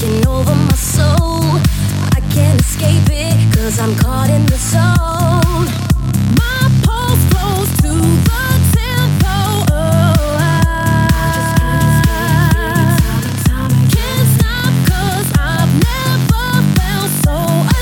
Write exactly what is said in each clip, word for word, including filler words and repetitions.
taking over my soul. I can't escape it, cause I'm caught in the zone. My pulse flows to the tempo. Oh, I can't stop, cause I've never felt so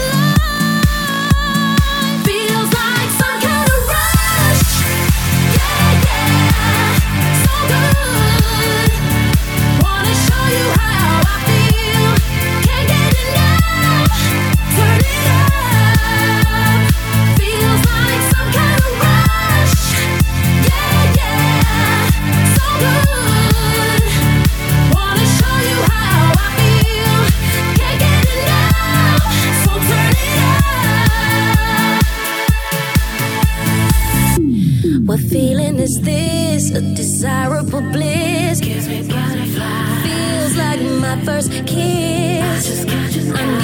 alive. Feels like some kind of rush. Yeah, yeah, so good. Wanna show you how I feel. Can't get enough. Turn it up. Feels like some kind of rush. Yeah, yeah, so good. Wanna show you how I feel. Can't get enough. So turn it up. What feeling is this? A desirable bliss. Gives me butterflies. Feels like my first kiss. I just got, just got. I